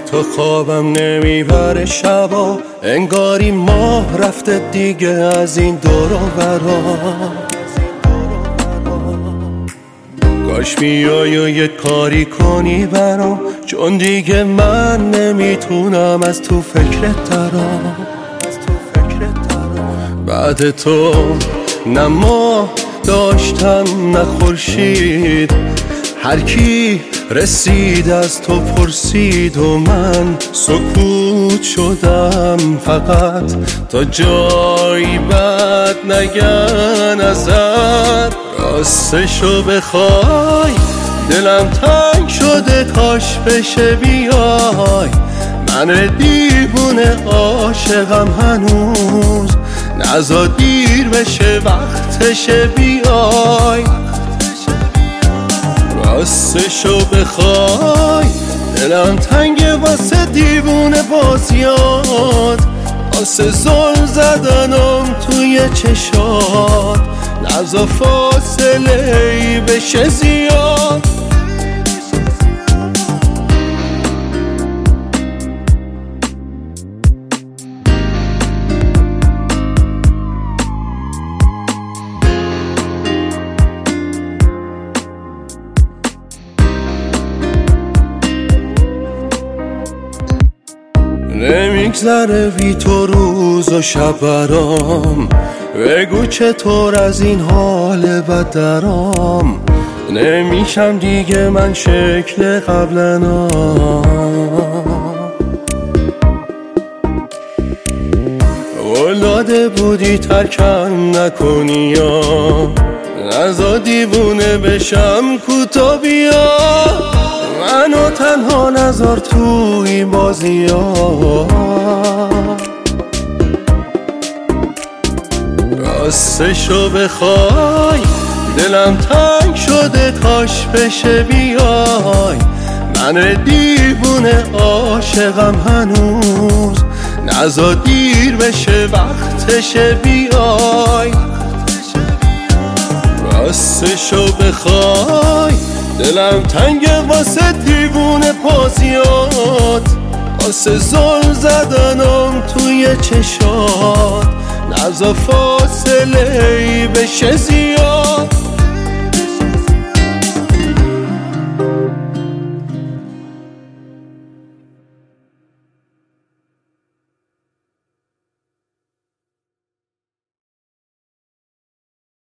تو خوابم نمیبره شبا، انگاری ماه رفته دیگه از این دور و برا. کاش بیای و یه کاری کنی برام، چون دیگه من نمیتونم از تو فکرت درام. بعد تو نه ماه داشتم نه خورشید، هر کی رسید از تو پرسید و من سکوت شدم فقط تا جایی بد نگن ازت. راستشو بخوای دلم تنگ شده، کاش بشه بیای. من دیوونه عاشقم هنوز، نزا دیر بشه وقتشه بیای. راستشو بخوای دلم تنگه واسه دیوونه بازیات، واسه زل زدنم توی چشات، نزا فاصله ای بشه زیاد. نمیگذره بی تو روز و شب برام، بگو چطور از این حال بد درام. نمیشم دیگه من شکل قبلنا، ولاده بودی ترکم نکنی یا نزا دیوونه بشم کوتا بیا. منو تنها نذار تو این بازی ها، راستشو بخوای دلم تنگ شده، کاش بشه بیای. من دیوونه عاشقم هنوز، نزا دیر بشه وقتشه بیای. راستشو بخوای دلم تنگه واسه دیوونه بازیات، واسه زل زدنم توی چشات، نزا فاصله ای بشه زیاد.